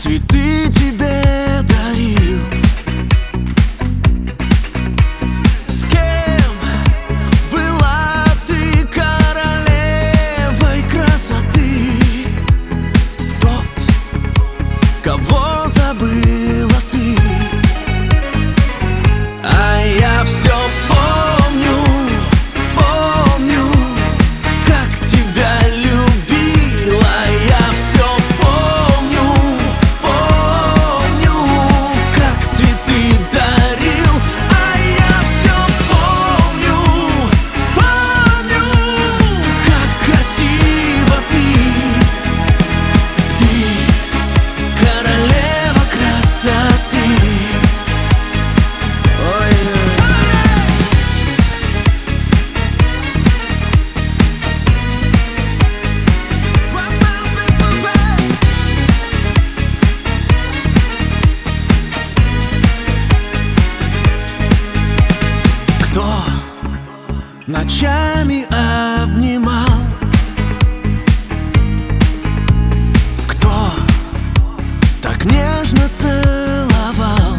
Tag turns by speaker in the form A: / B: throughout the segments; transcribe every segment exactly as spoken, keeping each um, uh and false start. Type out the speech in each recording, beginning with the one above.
A: цветы тебе дарил. С кем была ты королевой красоты? Тот, кого забыла ты. А я все помню, помню, как тебя любила. Я все помню, помню, как цветы дарил. А я все помню, помню, как красиво ты. Ты королева красоты. Кто ночами обнимал? Кто так нежно целовал?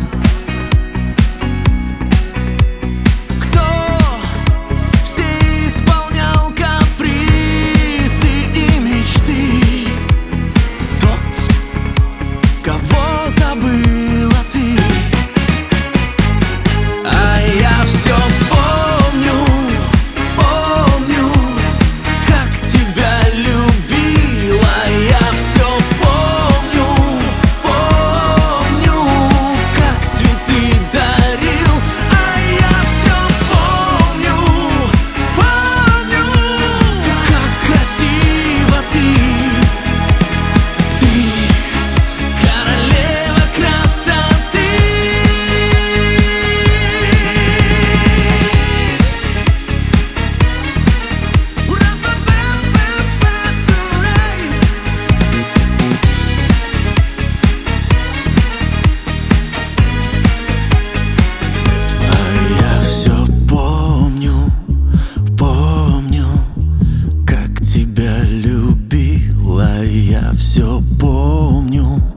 A: Кто все исполнял капризы и мечты? Тот, кого забыла ты. А я все помню, помню, как тебя любила. Я все помню, помню, как цветы дарил. А я все помню, помню, как красиво ты. Ты королева красоты. А я все помню, помню, как тебя любила. Я все помню.